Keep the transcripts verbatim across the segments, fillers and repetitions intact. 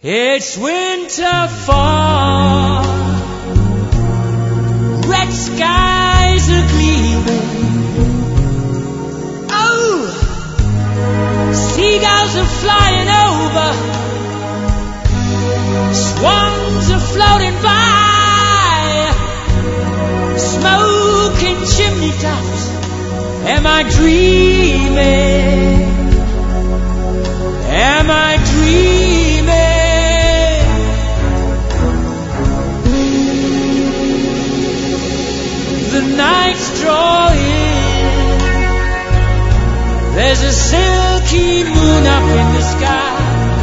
It's winter fall, red skies are gleaming. Oh, seagulls are flying over, swans are floating by, smoking chimney tops. Am I dreaming? Am I dreaming? The nights draw in. There's a silky moon up in the sky.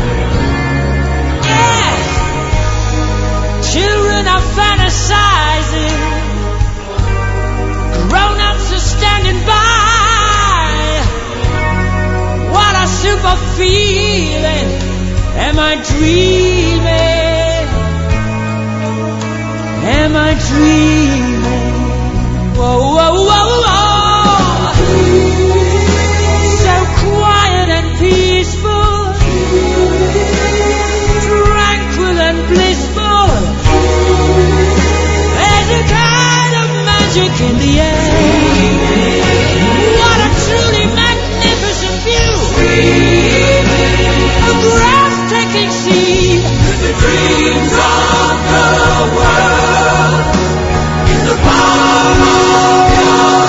Yeah, children are fantasizing. Grown-ups are standing by. What a super feeling. Am I dreaming? Am I dreaming? Whoa, whoa, whoa, whoa. So quiet and peaceful, tranquil and blissful. There's a kind of magic in the air. What a truly magnificent view. A breathtaking scene. The dreams of the world in the palm of your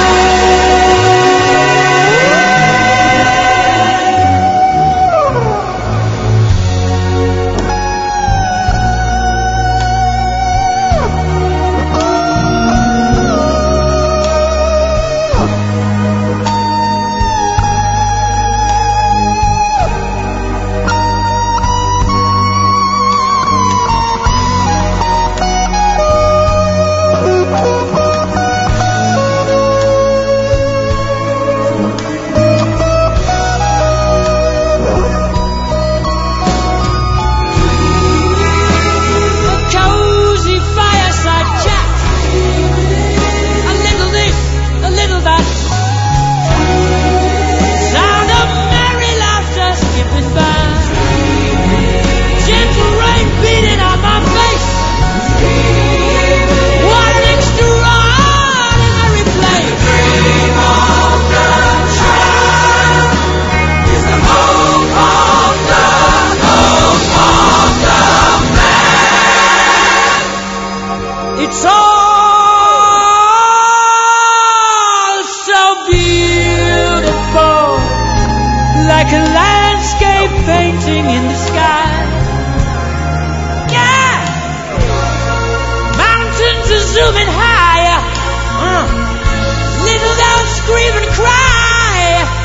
zooming higher, uh, little don't scream and cry.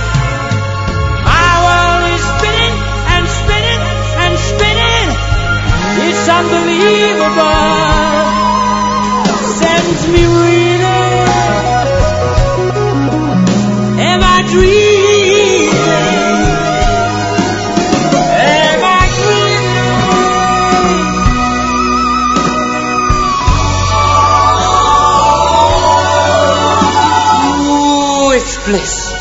My world is spinning and spinning and spinning. It's unbelievable, sends me reeling. Am I dreaming? Am I dreaming? It's bliss.